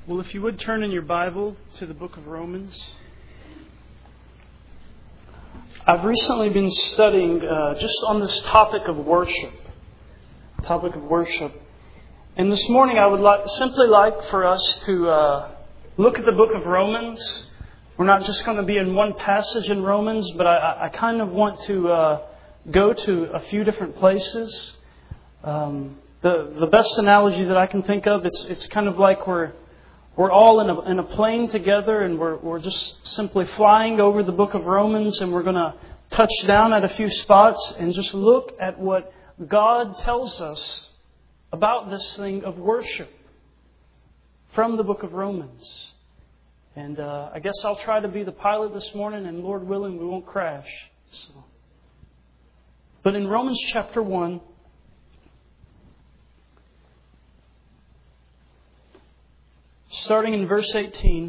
Well, if you would turn in your Bible to the book of Romans. I've recently been studying just on this topic of worship. And this morning I would simply like for us to look at the book of Romans. We're not just going to be in one passage in Romans, but I kind of want to go to a few different places. The best analogy that I can think of, it's kind of like we're all in a plane together, and we're just simply flying over the book of Romans, and we're going to touch down at a few spots and just look at what God tells us about this thing of worship from the book of Romans. And I guess I'll try to be the pilot this morning, and Lord willing, we won't crash. But in Romans chapter 1, starting in verse 18,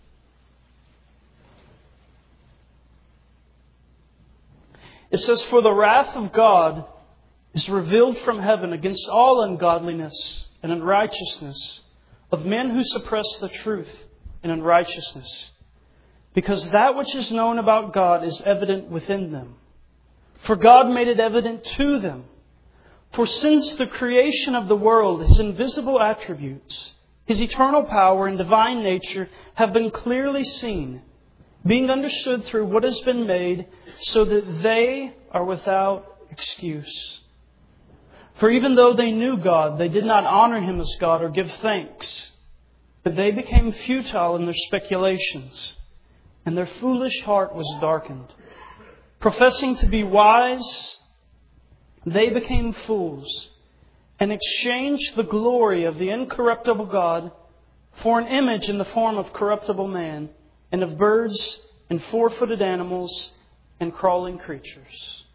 it says, "For the wrath of God is revealed from heaven against all ungodliness and unrighteousness of men who suppress the truth in unrighteousness, because that which is known about God is evident within them. For God made it evident to them. For since the creation of the world, His invisible attributes, His eternal power and divine nature have been clearly seen, being understood through what has been made, so that they are without excuse. For even though they knew God, they did not honor Him as God or give thanks, but they became futile in their speculations, and their foolish heart was darkened. Professing to be wise, they became fools, and exchanged the glory of the incorruptible God for an image in the form of corruptible man, and of birds and four-footed animals and crawling creatures."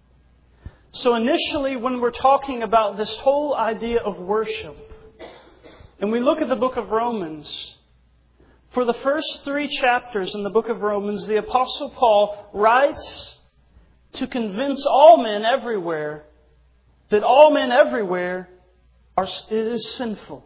So initially, when we're talking about this whole idea of worship, and we look at the book of Romans, for the first 3 chapters in the book of Romans, the Apostle Paul writes to convince all men everywhere that all men everywhere is sinful.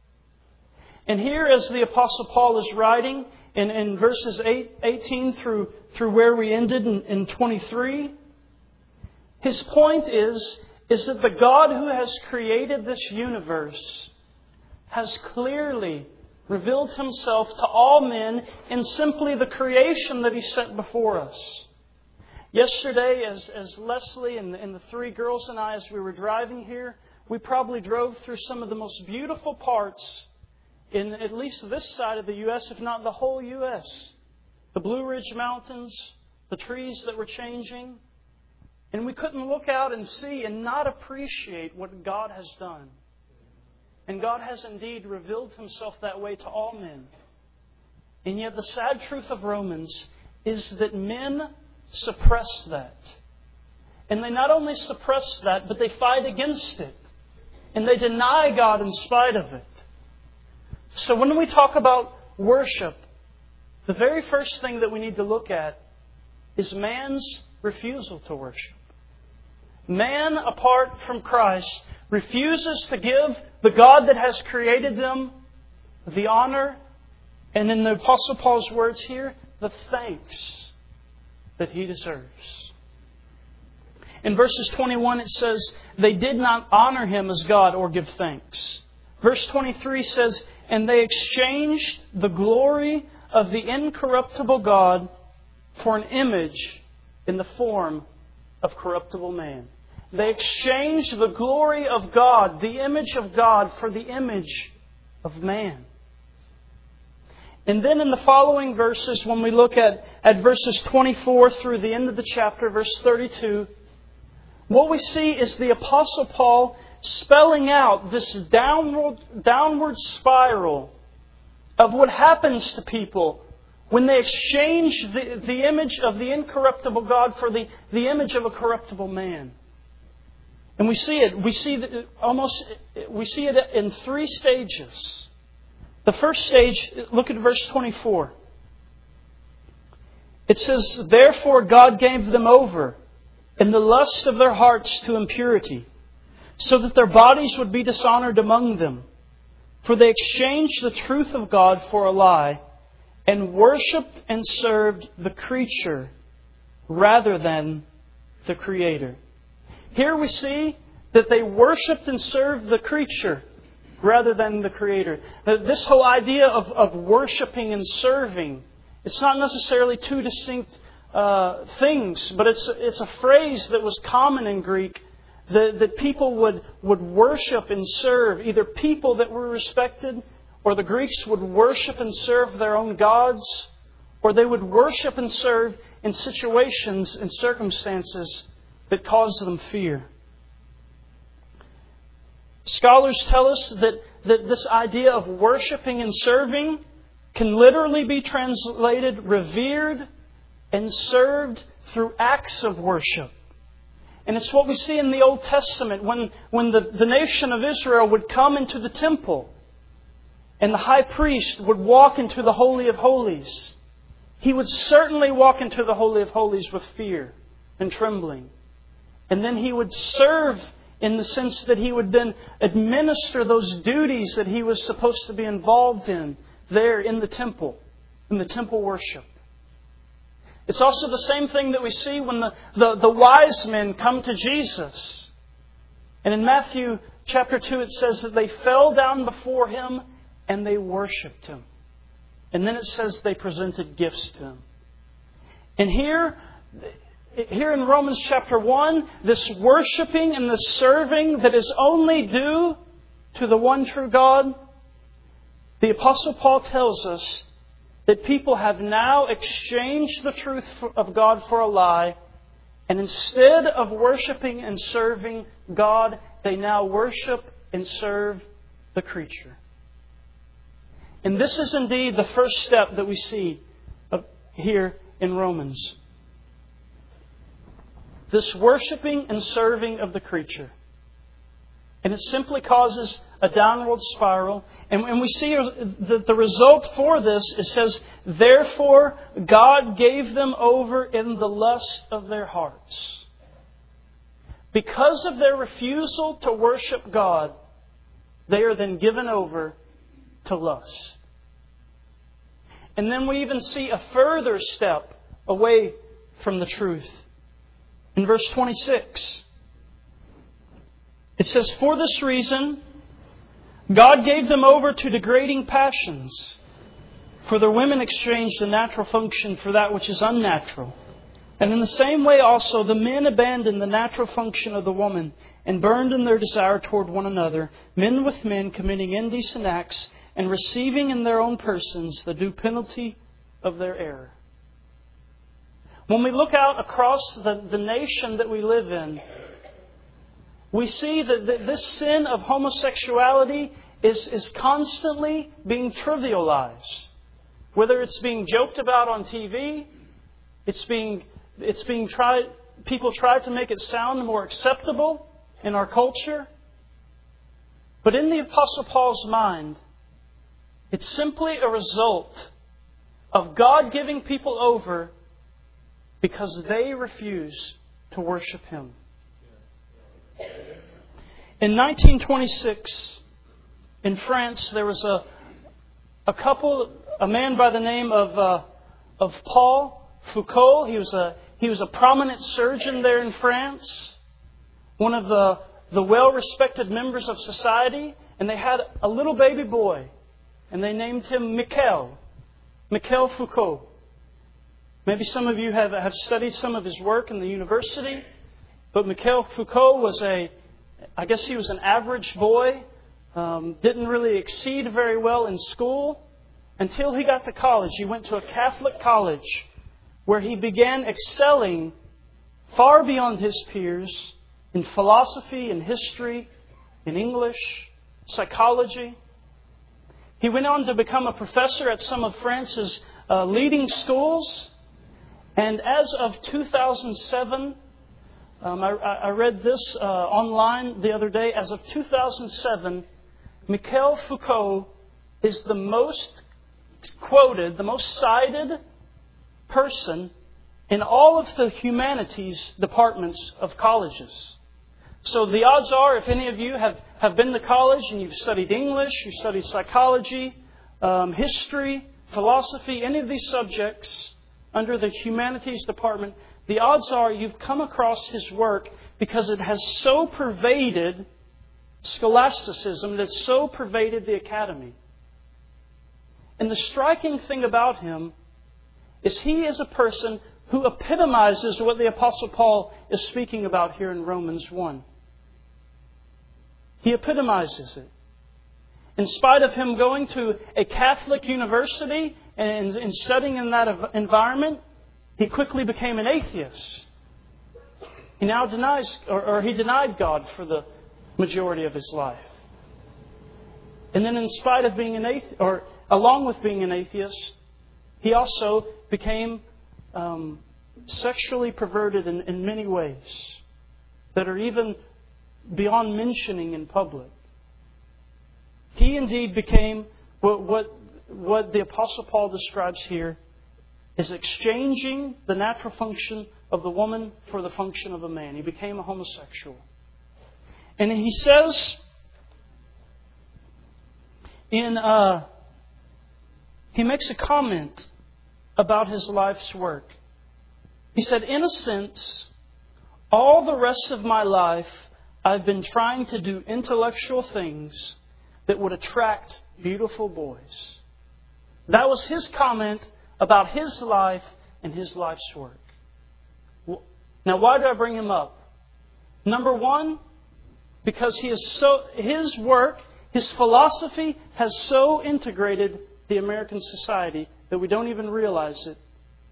And here, as the Apostle Paul is writing in verses 18 through where we ended in 23, his point is that the God who has created this universe has clearly revealed Himself to all men in simply the creation that He set before us. Yesterday, as Leslie and the 3 girls and I, as we were driving here, we probably drove through some of the most beautiful parts in at least this side of the U.S., if not the whole U.S. The Blue Ridge Mountains, the trees that were changing. And we couldn't look out and see and not appreciate what God has done. And God has indeed revealed Himself that way to all men. And yet the sad truth of Romans is that men suppress that. And they not only suppress that, but they fight against it. And they deny God in spite of it. So when we talk about worship, the very first thing that we need to look at is man's refusal to worship. Man, apart from Christ, refuses to give the God that has created them the honor, and in the Apostle Paul's words here, the thanks that He deserves. In verses 21 it says, "They did not honor Him as God or give thanks." Verse 23 says, "And they exchanged the glory of the incorruptible God for an image in the form of corruptible man." They exchanged the glory of God, the image of God, for the image of man. And then in the following verses, when we look at verses 24 through the end of the chapter, verse 32, what we see is the Apostle Paul spelling out this downward spiral of what happens to people when they exchange the image of the incorruptible God for the image of a corruptible man. And we see it. We see it in 3 stages. The first stage, look at verse 24. It says, "Therefore God gave them over in the lust of their hearts to impurity, so that their bodies would be dishonored among them. For they exchanged the truth of God for a lie, and worshipped and served the creature rather than the Creator. Here we see that they worshipped and served the creature rather than the Creator. This whole idea of worshipping and serving, it's not necessarily two distinct things, but it's a phrase that was common in Greek, that people would worship and serve either people that were respected, or the Greeks would worship and serve their own gods, or they would worship and serve in situations and circumstances that caused them fear. Scholars tell us that this idea of worshiping and serving can literally be translated revered and served through acts of worship. And it's what we see in the Old Testament when the nation of Israel would come into the temple and the high priest would walk into the Holy of Holies. He would certainly walk into the Holy of Holies with fear and trembling. And then he would serve in the sense that he would then administer those duties that he was supposed to be involved in there in the temple worship. It's also the same thing that we see when the wise men come to Jesus. And in Matthew chapter 2 it says that they fell down before Him and they worshipped Him. And then it says they presented gifts to Him. And here in Romans chapter 1, this worshipping and this serving that is only due to the one true God, the Apostle Paul tells us that people have now exchanged the truth of God for a lie, and instead of worshiping and serving God, they now worship and serve the creature. And this is indeed the first step that we see here in Romans. This worshiping and serving of the creature. And it simply causes a downward spiral. And we see the result for this. It says, therefore God gave them over in the lust of their hearts. Because of their refusal to worship God, they are then given over to lust. And then we even see a further step away from the truth. In verse 26, it says, for this reason, God gave them over to degrading passions. For their women exchanged the natural function for that which is unnatural. And in the same way also, the men abandoned the natural function of the woman and burned in their desire toward one another, men with men committing indecent acts and receiving in their own persons the due penalty of their error. When we look out across the nation that we live in, we see that this sin of homosexuality is constantly being trivialized. Whether it's being joked about on TV, people try to make it sound more acceptable in our culture. But in the Apostle Paul's mind, it's simply a result of God giving people over because they refuse to worship Him. In 1926, in France, there was a man by the name of Paul Foucault. He was a prominent surgeon there in France, one of the well-respected members of society, and they had a little baby boy, and they named him Michel Foucault. Maybe some of you have studied some of his work in the university, but Michel Foucault was I guess he was an average boy, didn't really exceed very well in school until he got to college. He went to a Catholic college where he began excelling far beyond his peers in philosophy, in history, in English, psychology. He went on to become a professor at some of France's leading schools. And as of 2007, I read this online the other day. As of 2007, Michel Foucault is the most quoted, the most cited person in all of the humanities departments of colleges. So the odds are, if any of you have been to college and you've studied English, you've studied psychology, history, philosophy, any of these subjects under the humanities department, the odds are you've come across his work because it has so pervaded scholasticism, that it's so pervaded the academy. And the striking thing about him is he is a person who epitomizes what the Apostle Paul is speaking about here in Romans 1. He epitomizes it. In spite of him going to a Catholic university and studying in that environment, he quickly became an atheist. He now he denied God for the majority of his life. And then in spite of being an atheist, or along with being an atheist, he also became sexually perverted in many ways that are even beyond mentioning in public. He indeed became what the Apostle Paul describes here as exchanging the natural function of the woman for the function of a man. He became a homosexual. And he says he makes a comment about his life's work. He said, in a sense, all the rest of my life I've been trying to do intellectual things that would attract beautiful boys. That was his comment about his life and his life's work. Now, why do I bring him up? Number one, because his work, his philosophy has so integrated the American society that we don't even realize it.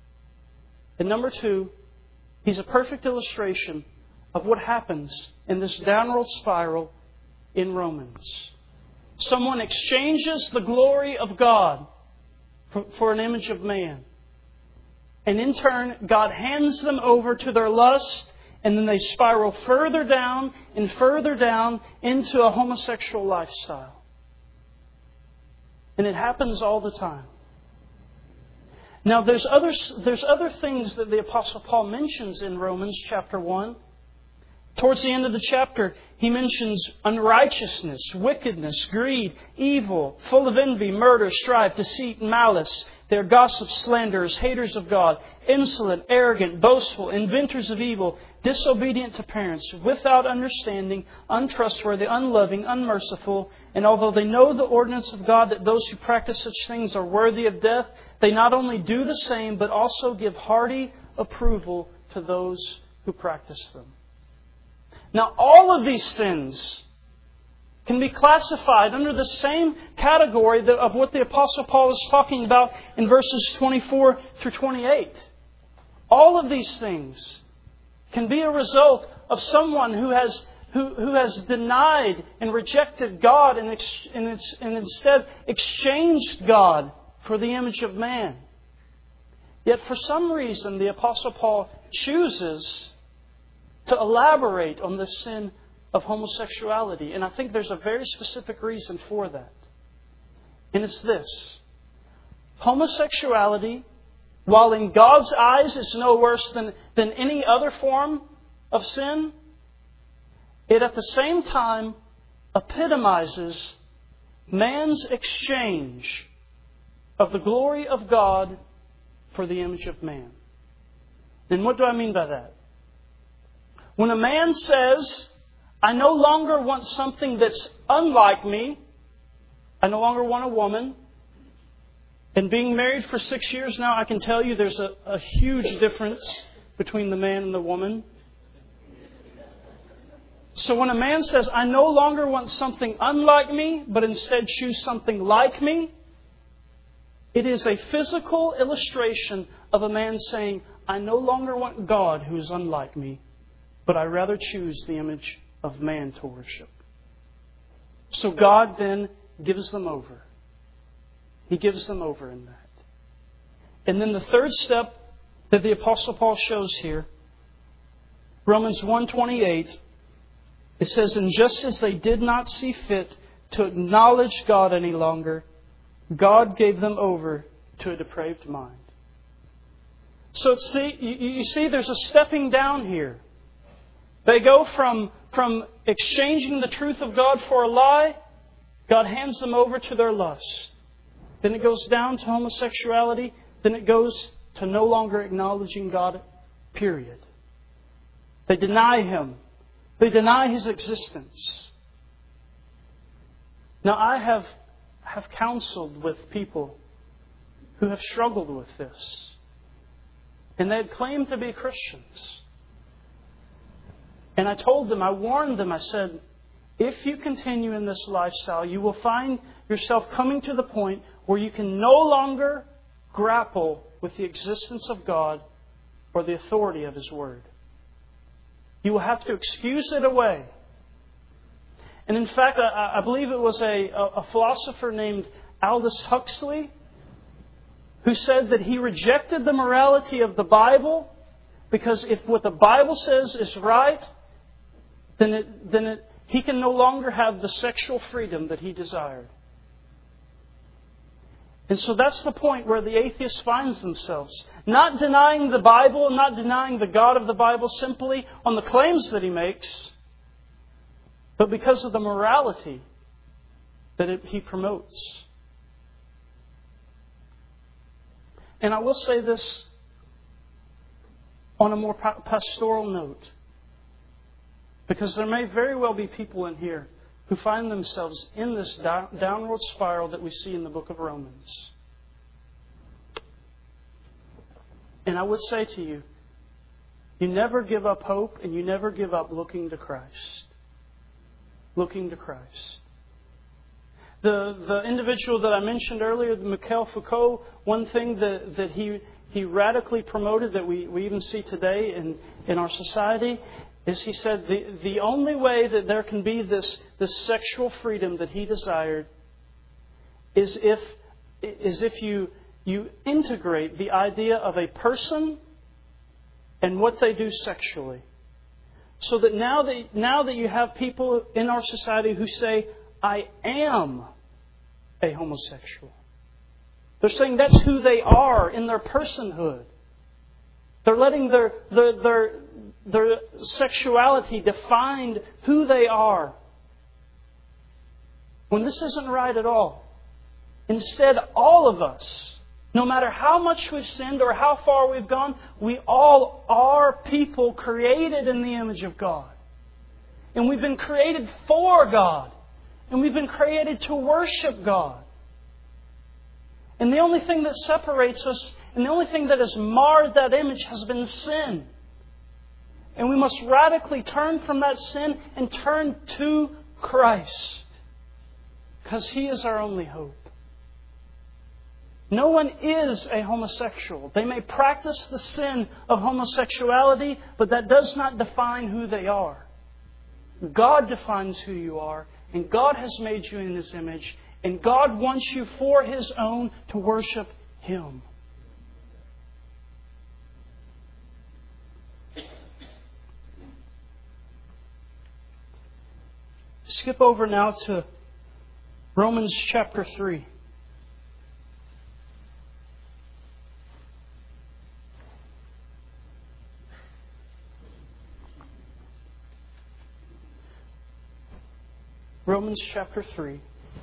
And number two, he's a perfect illustration of what happens in this downward spiral in Romans. Someone exchanges the glory of God for an image of man. And in turn, God hands them over to their lust, and then they spiral further down and further down into a homosexual lifestyle. And it happens all the time. Now, there's other things that the Apostle Paul mentions in Romans chapter 1. Towards the end of the chapter, he mentions unrighteousness, wickedness, greed, evil, full of envy, murder, strife, deceit, and malice. They are gossips, slanderers, haters of God, insolent, arrogant, boastful, inventors of evil, disobedient to parents, without understanding, untrustworthy, unloving, unmerciful. And although they know the ordinance of God that those who practice such things are worthy of death, they not only do the same, but also give hearty approval to those who practice them. Now, all of these sins can be classified under the same category of what the Apostle Paul is talking about in verses 24 through 28. All of these things can be a result of someone who has denied and rejected God and instead exchanged God for the image of man. Yet for some reason, the Apostle Paul chooses to elaborate on the sin of homosexuality. And I think there's a very specific reason for that. And it's this. Homosexuality, while in God's eyes is no worse than any other form of sin, it at the same time epitomizes man's exchange of the glory of God for the image of man. And what do I mean by that? When a man says, I no longer want something that's unlike me, I no longer want a woman, and being married for 6 years now, I can tell you there's a huge difference between the man and the woman. So when a man says, I no longer want something unlike me, but instead choose something like me, it is a physical illustration of a man saying, I no longer want God who is unlike me, but I rather choose the image of man to worship. So God then gives them over. He gives them over in that. And then the third step that the Apostle Paul shows here, Romans 1:28, it says, and just as they did not see fit to acknowledge God any longer, God gave them over to a depraved mind. So you see there's a stepping down here. They go from exchanging the truth of God for a lie. God hands them over to their lust. Then it goes down to homosexuality. Then it goes to no longer acknowledging God, period. They deny Him. They deny His existence. Now, I have counseled with people who have struggled with this. And they had claimed to be Christians. And I told them, I warned them, I said, if you continue in this lifestyle, you will find yourself coming to the point where you can no longer grapple with the existence of God or the authority of His Word. You will have to excuse it away. And in fact, I believe it was a philosopher named Aldous Huxley who said that he rejected the morality of the Bible because if what the Bible says is right, then he can no longer have the sexual freedom that he desired. And so that's the point where the atheist finds themselves. Not denying the Bible, not denying the God of the Bible simply on the claims that he makes, but because of the morality that he promotes. And I will say this on a more pastoral note, because there may very well be people in here who find themselves in this downward spiral that we see in the book of Romans. And I would say to you, you never give up hope and you never give up looking to Christ. Looking to Christ. The individual that I mentioned earlier, Michel Foucault, one thing that he radically promoted that we even see today in our society is he said the only way that there can be this sexual freedom that he desired is if you integrate the idea of a person and what they do sexually. So that now that you have people in our society who say, I am a homosexual. They're saying that's who they are in their personhood. They're letting their sexuality define who they are. When this isn't right at all. Instead, all of us, no matter how much we've sinned or how far we've gone, we all are people created in the image of God. And we've been created for God. And we've been created to worship God. And the only thing that separates us and the only thing that has marred that image has been sin. And we must radically turn from that sin and turn to Christ. Because He is our only hope. No one is a homosexual. They may practice the sin of homosexuality, but that does not define who they are. God defines who you are, and God has made you in His image, and God wants you for His own to worship Him. Skip over now to Romans chapter 3. Romans chapter 3.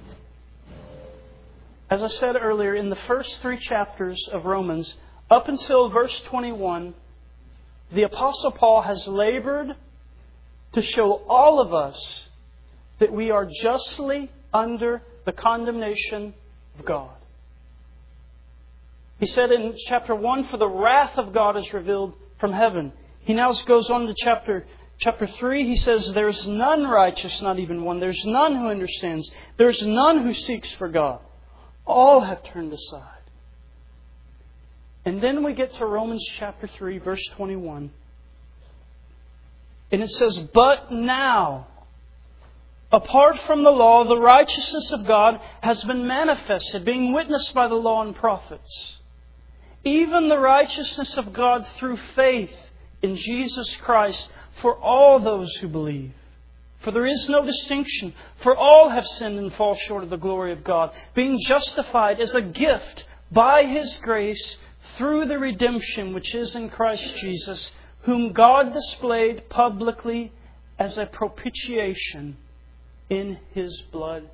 As I said earlier, in the first 3 chapters of Romans, up until verse 21, the Apostle Paul has labored to show all of us that we are justly under the condemnation of God. He said in chapter 1, for the wrath of God is revealed from heaven. He now goes on to chapter 3, he says, there's none righteous, not even one. There's none who understands. There's none who seeks for God. All have turned aside. And then we get to Romans chapter 3, verse 21. And it says, but now, apart from the law, the righteousness of God has been manifested, being witnessed by the law and prophets. Even the righteousness of God through faith in Jesus Christ for all those who believe. For there is no distinction, for all have sinned and fall short of the glory of God, being justified as a gift by His grace through the redemption which is in Christ Jesus, whom God displayed publicly as a propitiation in His blood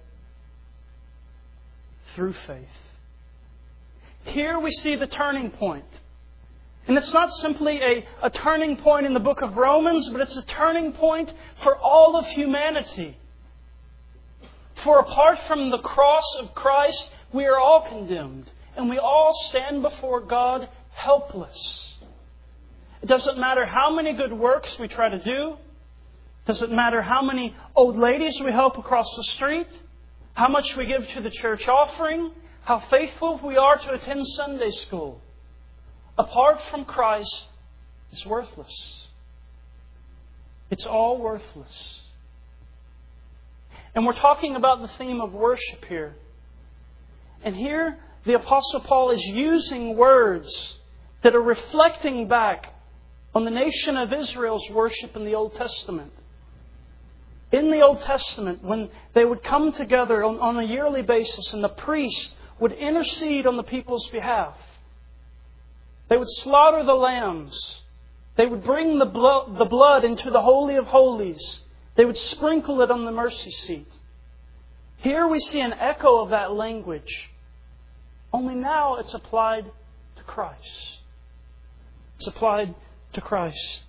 through faith. Here we see the turning point. And it's not simply a turning point in the book of Romans, but it's a turning point for all of humanity. For apart from the cross of Christ, we are all condemned. And we all stand before God helpless. It doesn't matter how many good works we try to do. It doesn't matter how many old ladies we help across the street. How much we give to the church offering. How faithful we are to attend Sunday school. Apart from Christ, it's worthless. It's all worthless. And we're talking about the theme of worship here. And here, the Apostle Paul is using words that are reflecting back on the nation of Israel's worship in the Old Testament. In the Old Testament, when they would come together on a yearly basis and the priest would intercede on the people's behalf, they would slaughter the lambs. They would bring the blood into the Holy of Holies. They would sprinkle it on the mercy seat. Here we see an echo of that language. Only now it's applied to Christ. It's applied to Christ.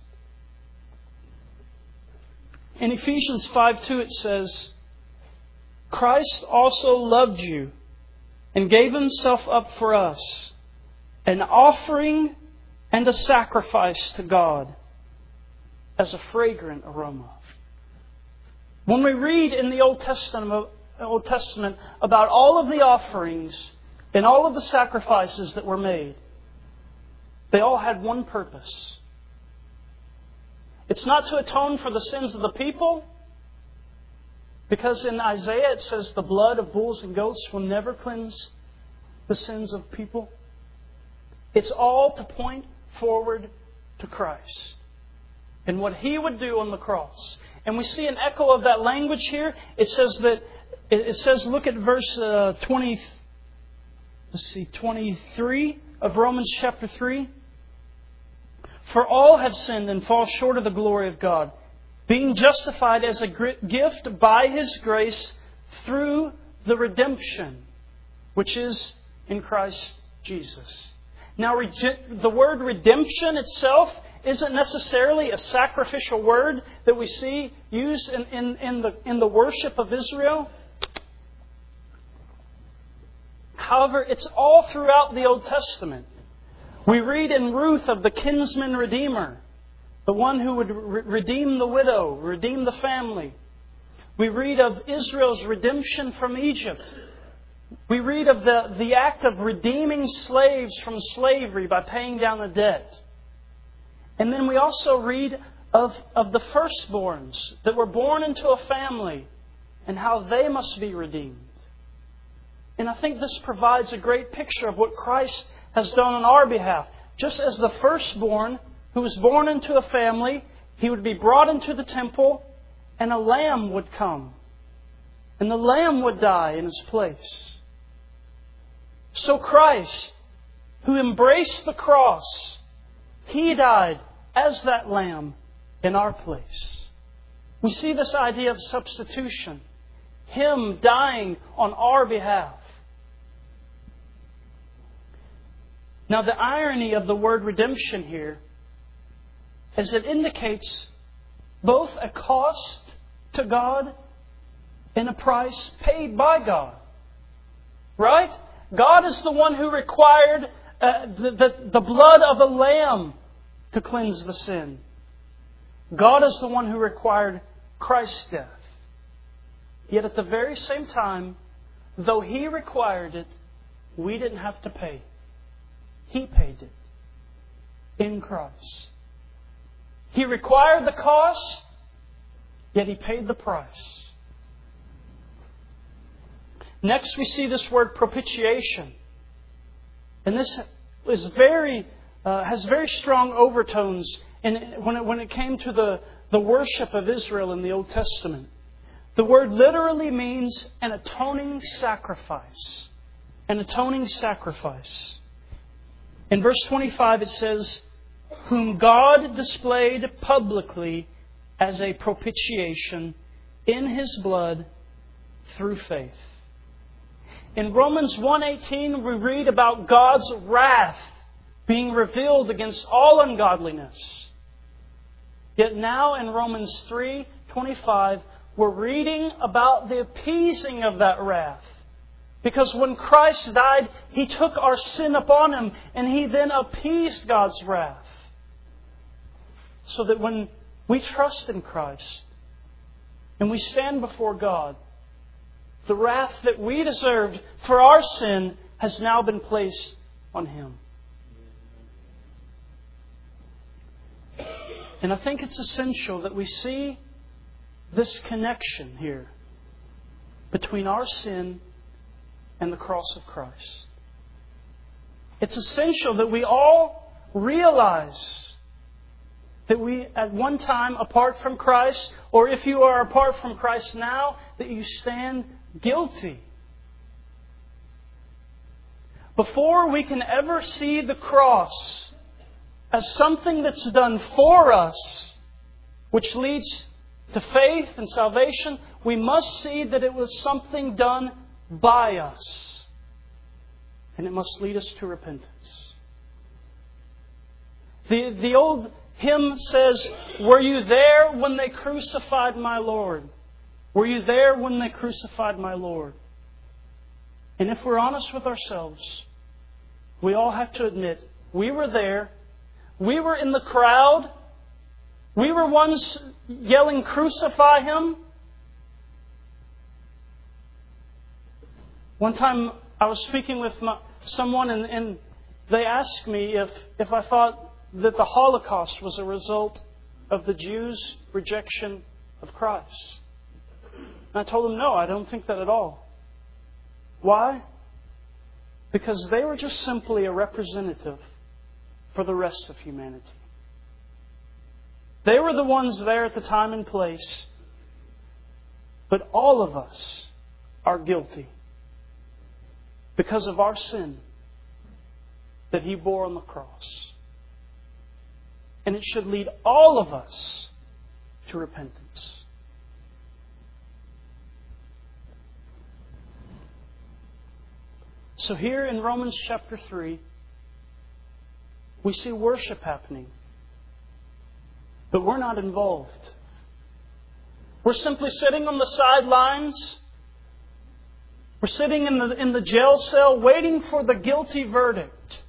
In Ephesians 5:2 it says, Christ also loved you and gave Himself up for us, an offering and a sacrifice to God as a fragrant aroma. When we read in the Old Testament about all of the offerings and all of the sacrifices that were made, they all had one purpose. It's not to atone for the sins of the people, because in Isaiah it says the blood of bulls and goats will never cleanse the sins of people. It's all to point forward to Christ and what He would do on the cross. And we see an echo of that language here. It says, look at verse 23 of Romans chapter 3. For all have sinned and fall short of the glory of God, being justified as a gift by His grace through the redemption, which is in Christ Jesus. Now, the word redemption itself isn't necessarily a sacrificial word that we see used in the worship of Israel. However, it's all throughout the Old Testament. We read in Ruth of the kinsman redeemer, the one who would redeem the widow, redeem the family. We read of Israel's redemption from Egypt. We read of the act of redeeming slaves from slavery by paying down the debt. And then we also read of the firstborns that were born into a family and how they must be redeemed. And I think this provides a great picture of what Christ has done on our behalf. Just as the firstborn who was born into a family, he would be brought into the temple and a lamb would come. And the lamb would die in his place. So Christ, who embraced the cross, He died as that lamb in our place. We see this idea of substitution. Him dying on our behalf. Now the irony of the word redemption here is it indicates both a cost to God and a price paid by God. Right? God is the one who required the blood of a lamb to cleanse the sin. God is the one who required Christ's death. Yet at the very same time, though He required it, we didn't have to pay. He paid it in Christ. He required the cost, yet He paid the price. Next, we see this word propitiation. And this is has very strong overtones when it came to the worship of Israel in the Old Testament. The word literally means an atoning sacrifice. An atoning sacrifice. In verse 25 it says, whom God displayed publicly as a propitiation in His blood through faith. In Romans 1:18, we read about God's wrath being revealed against all ungodliness. Yet now in Romans 3:25, we're reading about the appeasing of that wrath. Because when Christ died, He took our sin upon Him, and He then appeased God's wrath. So that when we trust in Christ and we stand before God, the wrath that we deserved for our sin has now been placed on Him. And I think it's essential that we see this connection here between our sin and the cross of Christ. It's essential that we all realize that we, at one time, apart from Christ, or if you are apart from Christ now, that you stand guilty. Before we can ever see the cross as something that's done for us, which leads to faith and salvation, we must see that it was something done by us. And it must lead us to repentance. The old hymn says, "Were you there when they crucified my Lord? Were you there when they crucified my Lord?" And if we're honest with ourselves, we all have to admit, we were there. We were in the crowd. We were ones yelling, "Crucify Him." One time I was speaking with someone and they asked me if I thought that the Holocaust was a result of the Jews' rejection of Christ. And I told them, no, I don't think that at all. Why? Because they were just simply a representative for the rest of humanity. They were the ones there at the time and place. But all of us are guilty because of our sin that He bore on the cross. And it should lead all of us to repentance. So here in Romans chapter 3, we see worship happening. But we're not involved. We're simply sitting on the sidelines. We're sitting in the jail cell waiting for the guilty verdict.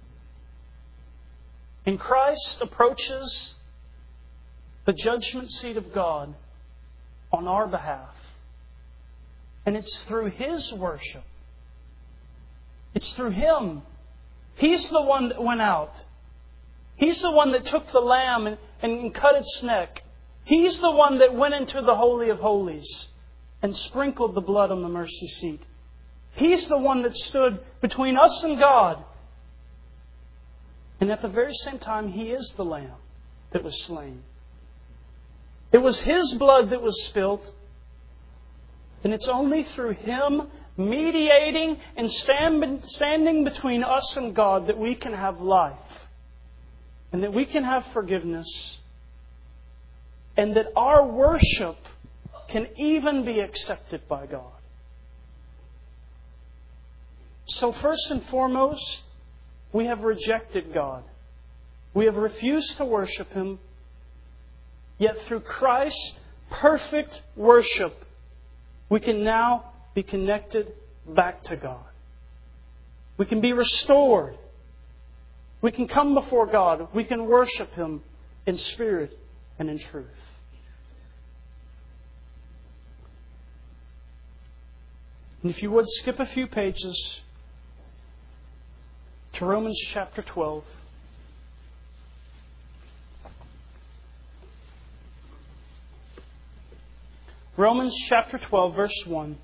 And Christ approaches the judgment seat of God on our behalf. And it's through His worship. It's through Him. He's the one that went out. He's the one that took the lamb and cut its neck. He's the one that went into the Holy of Holies and sprinkled the blood on the mercy seat. He's the one that stood between us and God. And at the very same time, He is the Lamb that was slain. It was His blood that was spilt. And it's only through Him mediating and standing between us and God that we can have life. And that we can have forgiveness. And that our worship can even be accepted by God. So first and foremost, we have rejected God. We have refused to worship Him. Yet through Christ's perfect worship, we can now be connected back to God. We can be restored. We can come before God. We can worship Him in spirit and in truth. And if you would skip a few pages to Romans chapter 12. Romans chapter 12, verse 1.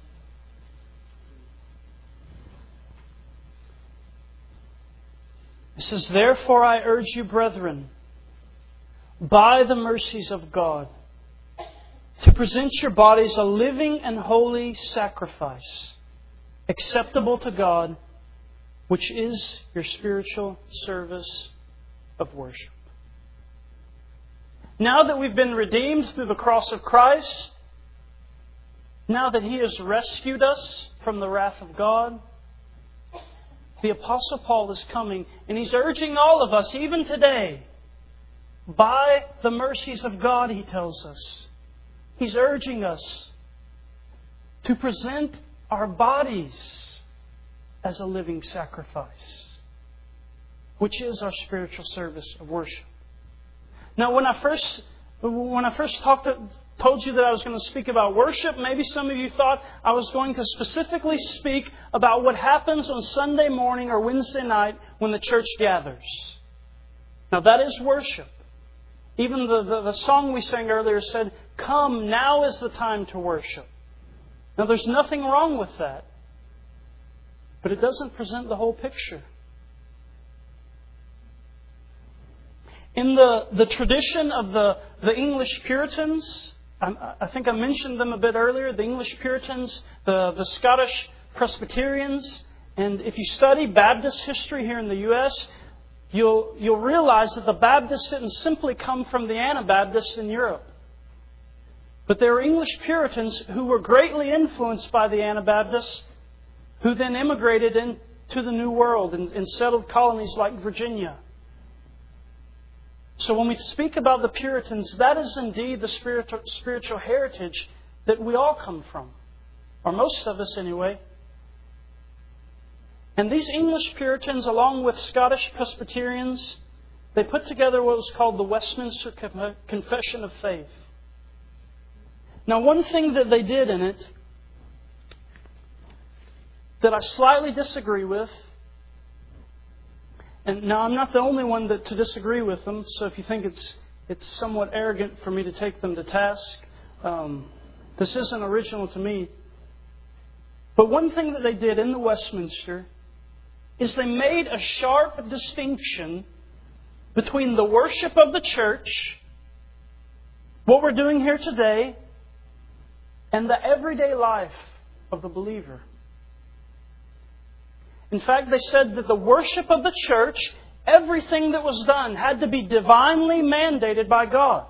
It says, "Therefore I urge you, brethren, by the mercies of God, to present your bodies a living and holy sacrifice, acceptable to God, which is your spiritual service of worship." Now that we've been redeemed through the cross of Christ, now that He has rescued us from the wrath of God, the Apostle Paul is coming and he's urging all of us, even today, by the mercies of God, he tells us, he's urging us to present our bodies as a living sacrifice, which is our spiritual service of worship. Now, when I first told you that I was going to speak about worship, maybe some of you thought I was going to specifically speak about what happens on Sunday morning or Wednesday night when the church gathers. Now, that is worship. Even the song we sang earlier said, "Come, now is the time to worship." Now, there's nothing wrong with that. But it doesn't present the whole picture. In the tradition of the English Puritans, I think I mentioned them a bit earlier, the English Puritans, the Scottish Presbyterians, and if you study Baptist history here in the U.S., you'll realize that the Baptists didn't simply come from the Anabaptists in Europe. But there were English Puritans who were greatly influenced by the Anabaptists, who then immigrated into the New World and settled colonies like Virginia. So when we speak about the Puritans, that is indeed the spiritual heritage that we all come from. Or most of us anyway. And these English Puritans, along with Scottish Presbyterians, they put together what was called the Westminster Confession of Faith. Now, one thing that they did in it that I slightly disagree with, and now I'm not the only one to disagree with them, so if you think it's somewhat arrogant for me to take them to task, this isn't original to me. But one thing that they did in the Westminster is they made a sharp distinction between the worship of the church, what we're doing here today, and the everyday life of the believer. In fact, they said that the worship of the church, everything that was done, had to be divinely mandated by God.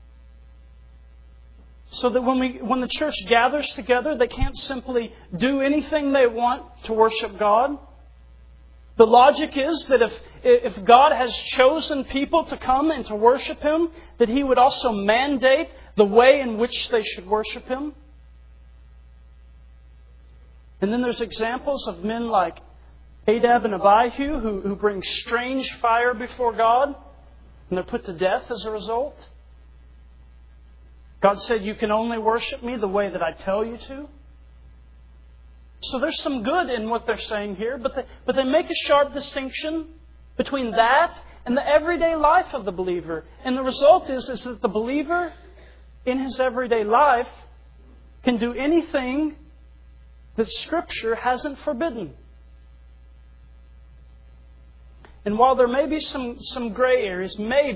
So that when the church gathers together, they can't simply do anything they want to worship God. The logic is that if God has chosen people to come and to worship Him, that He would also mandate the way in which they should worship Him. And then there's examples of men like Nadab and Abihu who bring strange fire before God, and they're put to death as a result. God said, "You can only worship me the way that I tell you to." So there's some good in what they're saying here, but they make a sharp distinction between that and the everyday life of the believer. And the result is that the believer in his everyday life can do anything that Scripture hasn't forbidden. And while there may be some gray areas,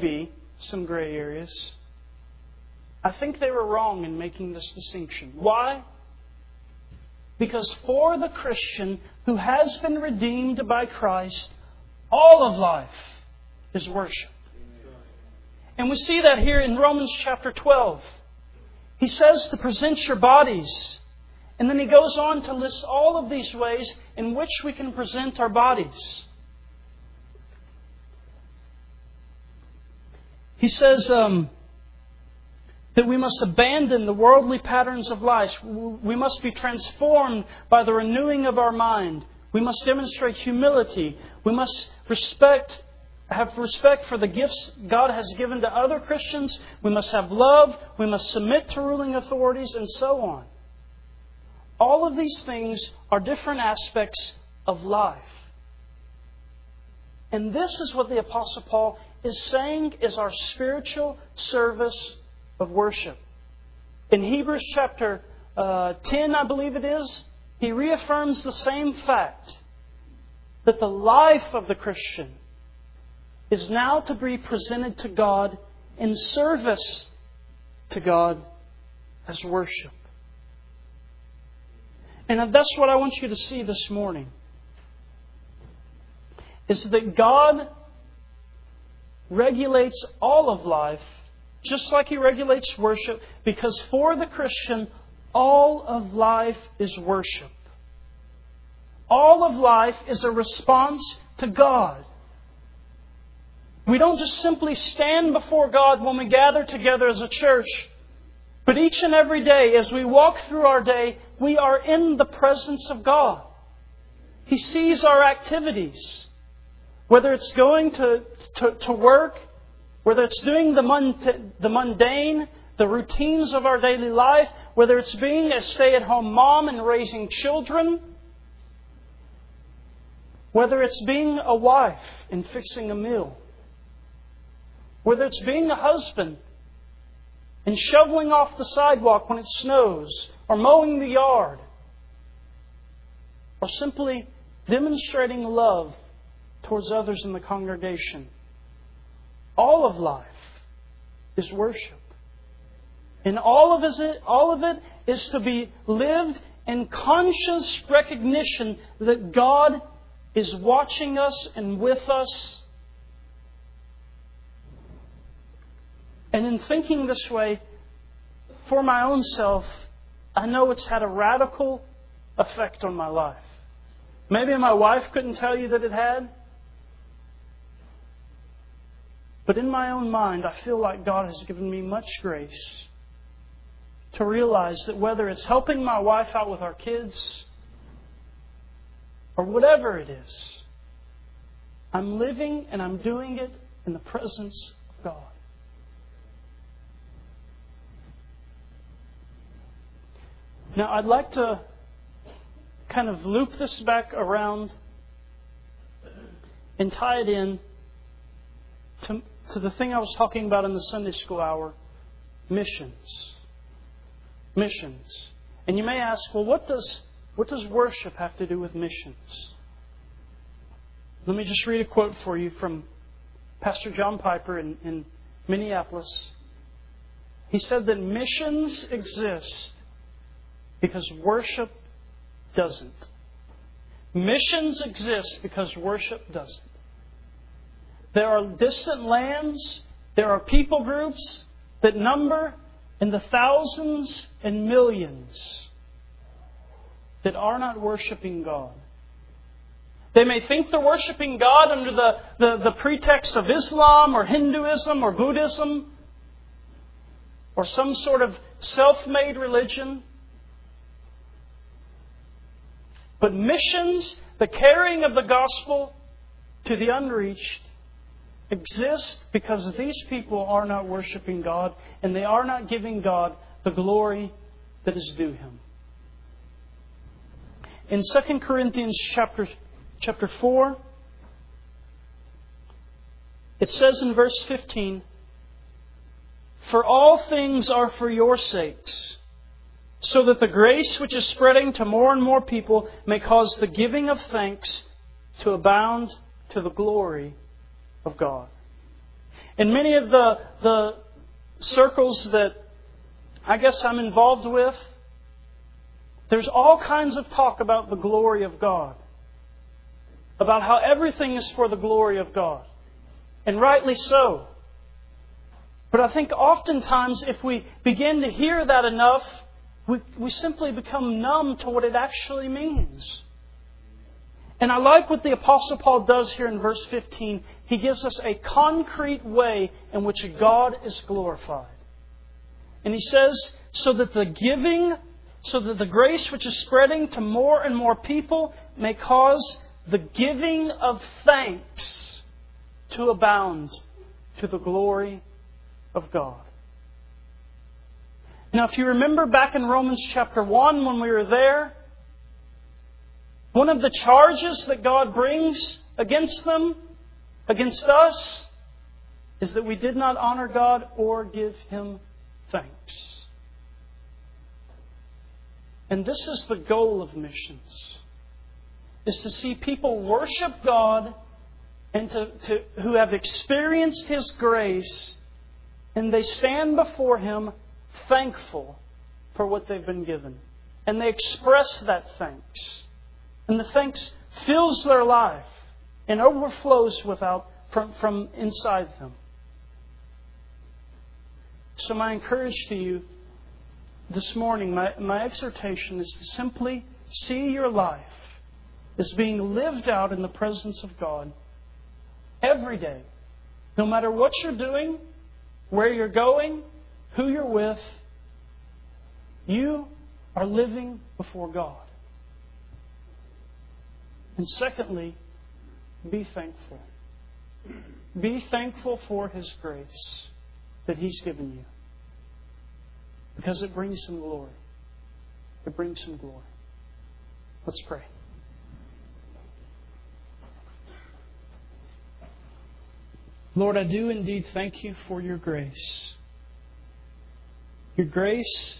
I think they were wrong in making this distinction. Why? Because for the Christian who has been redeemed by Christ, all of life is worship. And we see that here in Romans chapter 12. He says to present your bodies. And then he goes on to list all of these ways in which we can present our bodies. He says that we must abandon the worldly patterns of life. We must be transformed by the renewing of our mind. We must demonstrate humility. We must have respect for the gifts God has given to other Christians. We must have love. We must submit to ruling authorities, and so on. All of these things are different aspects of life. And this is what the Apostle Paul is saying is our spiritual service of worship. In Hebrews chapter 10, I believe it is, he reaffirms the same fact that the life of the Christian is now to be presented to God in service to God as worship. And that's what I want you to see this morning. Is that God regulates all of life just like He regulates worship, because for the Christian, all of life is worship. All of life is a response to God. We don't just simply stand before God when we gather together as a church, but each and every day, as we walk through our day, we are in the presence of God. He sees our activities. Whether it's going to work, whether it's doing the mundane, the routines of our daily life, whether it's being a stay-at-home mom and raising children, whether it's being a wife and fixing a meal, whether it's being a husband and shoveling off the sidewalk when it snows, or mowing the yard, or simply demonstrating love towards others in the congregation. All of life is worship. And all of it is to be lived in conscious recognition that God is watching us and with us. And in thinking this way, for my own self, I know it's had a radical effect on my life. Maybe my wife couldn't tell you that it had. But in my own mind, I feel like God has given me much grace to realize that whether it's helping my wife out with our kids or whatever it is, I'm living and I'm doing it in the presence of God. Now, I'd like to kind of loop this back around and tie it in to the thing I was talking about in the Sunday school hour, missions. Missions. And you may ask, well, what does worship have to do with missions? Let me just read a quote for you from Pastor John Piper in Minneapolis. He said that missions exist because worship doesn't. Missions exist because worship doesn't. There are distant lands, there are people groups that number in the thousands and millions that are not worshiping God. They may think they're worshiping God under the pretext of Islam or Hinduism or Buddhism or some sort of self-made religion. But missions, the carrying of the gospel to the unreached, exist because these people are not worshiping God and they are not giving God the glory that is due Him. In 2 Corinthians chapter 4, it says in verse 15, "For all things are for your sakes, so that the grace which is spreading to more and more people may cause the giving of thanks to abound to the glory of God." In many of the circles that I guess I'm involved with, there's all kinds of talk about the glory of God. About how everything is for the glory of God. And rightly so. But I think oftentimes if we begin to hear that enough, we simply become numb to what it actually means. And I like what the Apostle Paul does here in verse 15. He gives us a concrete way in which God is glorified. And he says, so that the grace which is spreading to more and more people may cause the giving of thanks to abound to the glory of God. Now, if you remember back in Romans chapter 1 when we were there, one of the charges that God brings against us, is that we did not honor God or give Him thanks. And this is the goal of missions, is to see people worship God and who have experienced His grace, and they stand before Him thankful for what they've been given. And they express that thanks. And the thanks fills their life and overflows from inside them. So my encouragement to you this morning, my exhortation is to simply see your life as being lived out in the presence of God every day. No matter what you're doing, where you're going, who you're with, you are living before God. And secondly, be thankful. Be thankful for His grace that He's given you. Because it brings Him glory. It brings Him glory. Let's pray. Lord, I do indeed thank You for Your grace. Your grace,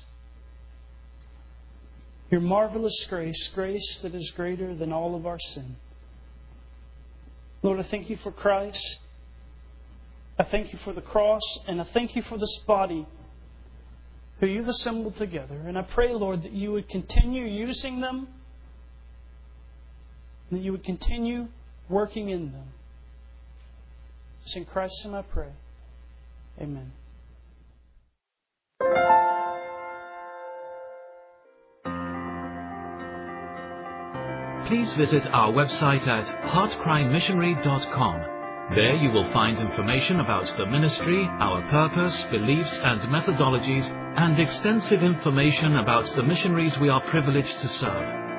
Your marvelous grace, grace that is greater than all of our sin. Lord, I thank You for Christ. I thank You for the cross, and I thank You for this body who You've assembled together. And I pray, Lord, that You would continue using them, and that You would continue working in them. It's in Christ's name I pray. Amen. Please visit our website at heartcrymissionary.com. There you will find information about the ministry, our purpose, beliefs and methodologies, and extensive information about the missionaries we are privileged to serve.